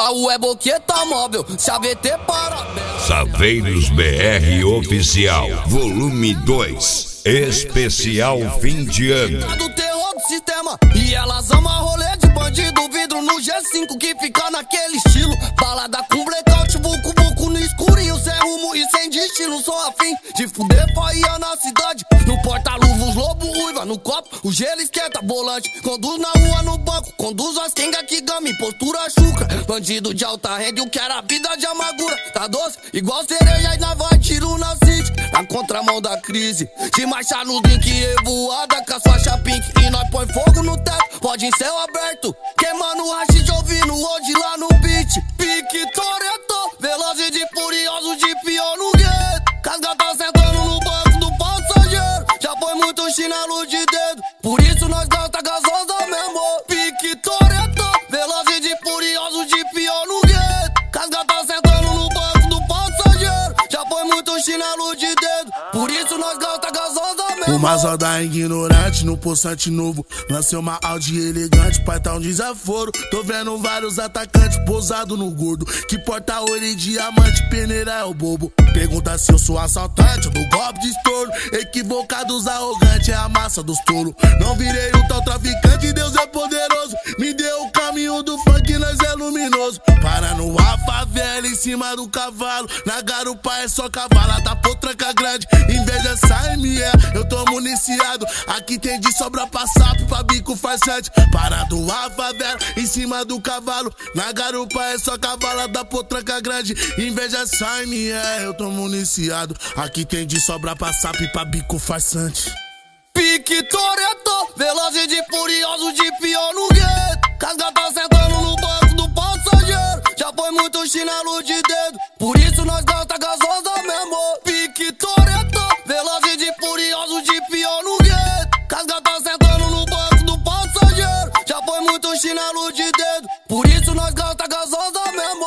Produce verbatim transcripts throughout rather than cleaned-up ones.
carro é boqueta móvel, C A V T parabéns. Saveiros B R Oficial, volume dois, especial fim de ano. Do terror do sistema, e elas amam rolê de bandido, vidro no G cinco que fica naquele estilo. Balada com blackout, buco buco no escurinho, sem rumo e sem destino. Sou afim de fuder faia na cidade. No porta-luvas, lobo ruiva, no copo o gelo esquenta, volante. Conduz na rua, no banco, conduz as quenga que gama, postura chucra. Bandido de alta renda, eu quero a vida de amargura. Tá doce, igual cereja e nós vai tiro na city. Na contramão da crise, de marcha no drink revoada com a faixa pink. E nós põe fogo no teto, pode em céu aberto. Queimando o rachis ouvindo hoje lá no beat. Pique Toretto, velozes de furioso de pior no gueto. Casgata sentando no banco do passageiro. Já foi muito chinelo de dedo, por isso nós gasta gasosa mesmo. Pique Toretto, velozes de furioso de pior no gueto. Casgata sentando no banco do passageiro. Já foi muito chinelo de dedo, por isso nós gasta gasosa mesmo. Uma zoda ignorante no poçante novo. Lancei uma Audi elegante, pai tá um desaforo. Tô vendo vários atacantes pousado no gordo. Que porta ouro e diamante, peneira é o bobo. Pergunta se eu sou assaltante do golpe de estouro. Equivocados, arrogante, é a massa dos tolos. Não virei um tal traficante, Deus é poderoso. Me deu o caminho do funk, nós é luminoso. Para no a favela em cima do cavalo. Na garupa é só cavala, tá potranca grande. Inveja sai, me é, eu tô municiado. Aqui tem de sobra pra sapo, pra bico farsante. Parado a favela em cima do cavalo. Na garupa é só cavala da potranca grande. Inveja sai, me é, eu tô municiado. Aqui tem de sobra pra sapo e pra bico farsante. Pique Toretto, velozes de furioso de pior no gueto. Casgata sentando no banco do passageiro. Já foi muito chinelo de dedo, por isso nós gasta gasosa mesmo. Pique Toretto, velozes de furioso de pior no gueto. Casgata sentando no banco do passageiro. Já foi muito chinelo de dedo, por isso nós gasta gasosa mesmo.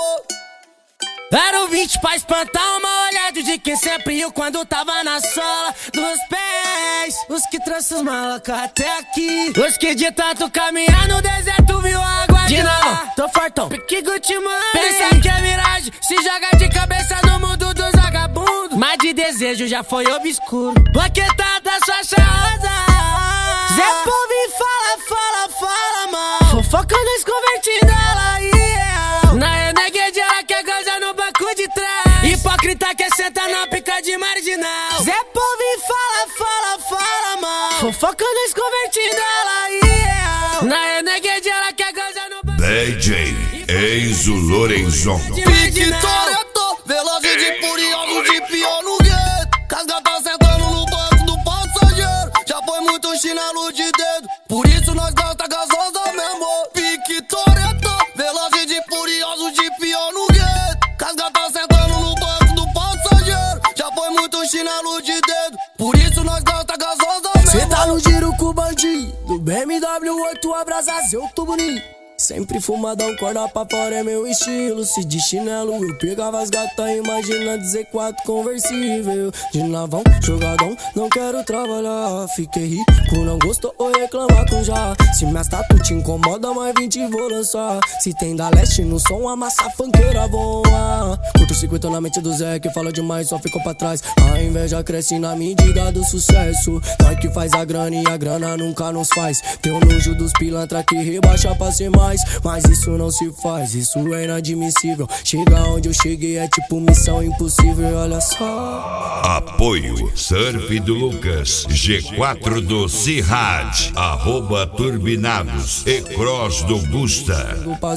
Era o vinte pra espantar uma olhada de quem sempre riu quando tava na sola dos pés. Os que trouxe os malacas até aqui, os que de tanto caminhar no deserto viu água de lá. Tô fortão, pique Gucci Mane. Pensa que é miragem, se joga de cabeça no mundo dos vagabundos. Mas de desejo já foi obscuro, boquetada sua rosa. Zé Povo e fala, fala, fala mal. Fofoca nos convertindo ela, yeah. Na renegade ela quer gozar no banco de trás. Hipócrita que senta na pica de marginal. Zé Povo e fala, fala, fala mal. Fofoca nos convertindo ela, yeah. Na renegade ela quer gozar no banco. D J Enzo Lorenzon. Pique Toretto, velozes de furioso de pior no gueto. Casgata sentando no banco do passageiro. Já foi muito chinelo de dedo, por isso nós gasta gasosa mesmo. Pique Toretto, velozes de furioso de pior no gueto. Casgata sentando no banco do passageiro. Já foi muito chinelo de dedo, por isso nós gasta gasosa mesmo. Cê tá no giro com o bandido, B M W oito abrasas, eu tô bonito. Sempre fumadão, corda pra fora é meu estilo. Se de chinelo eu pegava as gatas, imagina dizer quatro conversível. De navão, jogadão, não quero trabalhar. Fiquei rico, não gostou ou reclamar com já. Se minhas tatu te incomoda, mais vinte vou lançar. Se tem da leste no som, a massa funkeira voa. Curto o circuito na mente do Zé, que fala demais, só ficou pra trás. A inveja cresce na medida do sucesso. Nós que faz a grana e a grana nunca nos faz. Tem o nojo dos pilantra que rebaixa pra ser mais. Mas isso não se faz, isso é inadmissível. Chegar onde eu cheguei é tipo missão impossível, olha só. Apoio Surf do Lucas, G quatro do Cirrad, arroba Turbinados e Cross do Busta.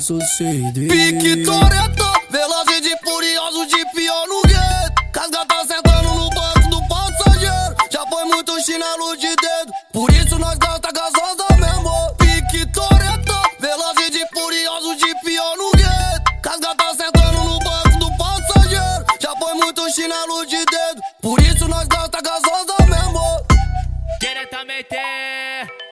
Pique Toretto, velozes de furioso de pior no gueto. Casgata sentando no banco do passageiro. Já foi muito chinelo de dedo, por isso nós gasta gasosa mesmo. Pique Toretto, velozes de furioso de pior no gueto. Casgata sentando no banco do passageiro. Já foi muito chinelo de dedo, por isso nós gasta gasosa mesmo. Diretamente